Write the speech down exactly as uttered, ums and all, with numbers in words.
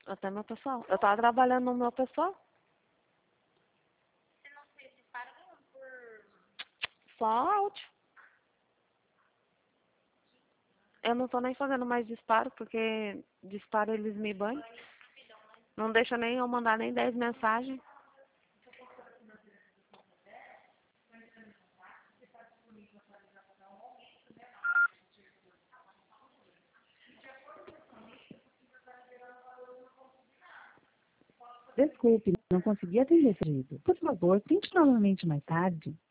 Até meu pessoal. Eu tava trabalhando no meu pessoal. Você não fez disparo nenhum por... Só áudio. Eu não tô nem fazendo mais disparo, porque disparo eles me banham. Não deixa nem eu mandar nem dez mensagens. Desculpe, não consegui atender esse pedido. Por favor, tente novamente mais tarde.